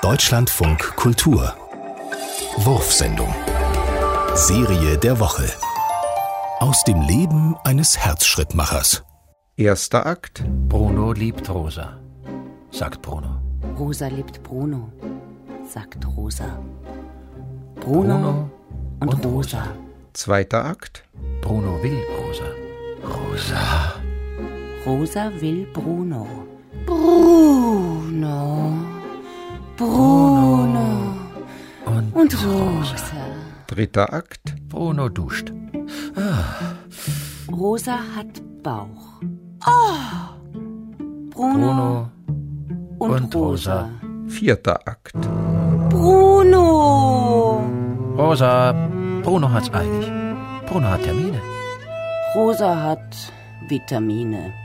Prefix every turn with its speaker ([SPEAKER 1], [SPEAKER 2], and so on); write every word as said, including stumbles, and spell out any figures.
[SPEAKER 1] Deutschlandfunk Kultur Wurfsendung. Serie der Woche. Aus dem Leben eines Herzschrittmachers.
[SPEAKER 2] Erster Akt.
[SPEAKER 3] Bruno liebt Rosa, sagt Bruno.
[SPEAKER 4] Rosa liebt Bruno, sagt Rosa. Bruno,
[SPEAKER 3] Bruno
[SPEAKER 4] und,
[SPEAKER 3] und
[SPEAKER 4] Rosa.
[SPEAKER 3] Rosa.
[SPEAKER 2] Zweiter Akt.
[SPEAKER 3] Bruno will Rosa. Rosa.
[SPEAKER 4] Rosa will Bruno. Bruno. Bruno.
[SPEAKER 3] Und,
[SPEAKER 4] Und Rosa.
[SPEAKER 2] Dritter Akt.
[SPEAKER 3] Bruno duscht. Ah,
[SPEAKER 4] Rosa hat Bauch. Oh. Bruno,
[SPEAKER 3] Bruno und,
[SPEAKER 4] und Rosa.
[SPEAKER 3] Rosa.
[SPEAKER 2] Vierter Akt.
[SPEAKER 4] Bruno.
[SPEAKER 3] Rosa, Bruno hat's eilig. Bruno hat Termine.
[SPEAKER 4] Rosa hat Vitamine.